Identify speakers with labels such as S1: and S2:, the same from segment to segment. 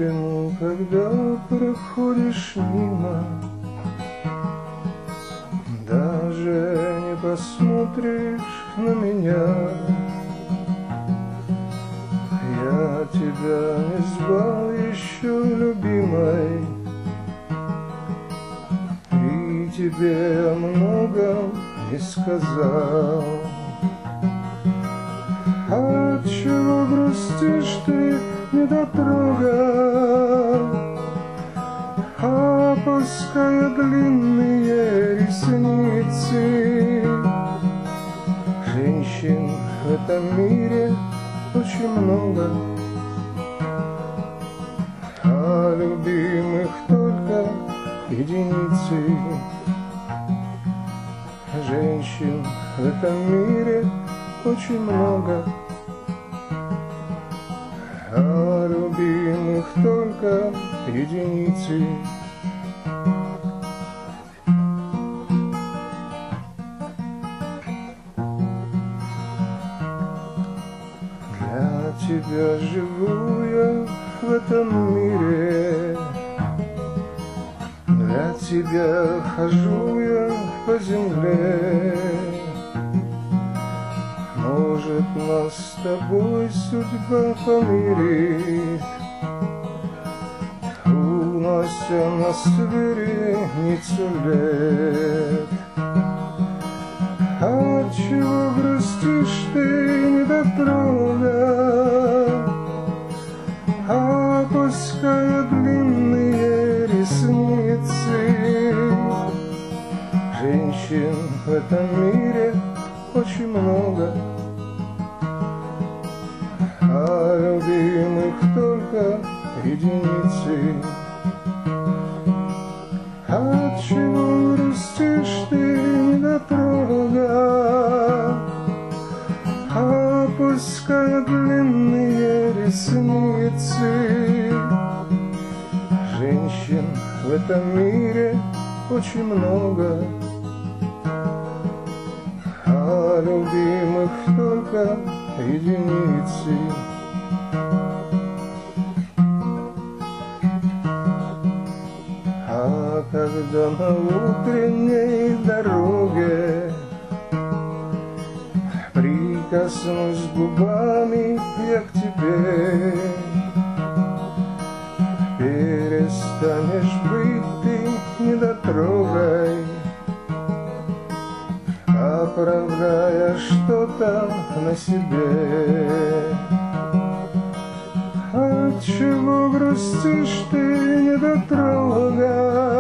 S1: женщин, когда проходишь мимо, даже не посмотришь на меня. Я тебя не звал еще, любимой, и тебе о многом не сказал. Отчего грустишь ты, недотрога, опуская длинные ресницы? Женщин в этом мире очень много, а любимых только единицы. Женщин в этом мире очень много, а любимых только единицы. Для тебя живу я в этом мире, для тебя хожу я по земле. Может, нас с тобой судьба помирит, унося нас в вереницу лет. Отчего грустишь ты, недотрога, опуская длинные ресницы? Женщин в этом мире очень много, а любимых только единицы. Отчего грустишь ты, недотрога, опуская длинные ресницы? Женщин в этом мире очень много, а любимых только единицы. А когда на утренней дороге прикоснусь губами я к тебе, перестанешь быть ты недотрогой, оправдая что-то на себе. Отчего грустишь ты, недотрога,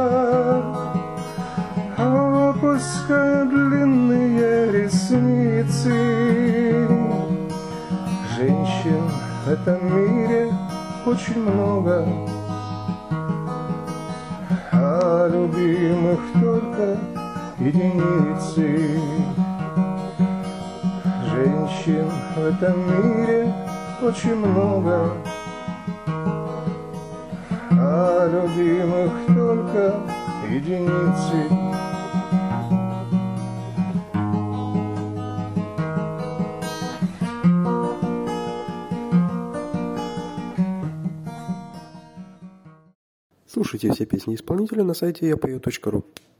S1: опуская длинные ресницы? Женщин в этом мире очень много, а любимых только единицы. Женщин в этом мире очень много, а любимых только единицы.
S2: Слушайте все песни исполнителя на сайте yapою.ru.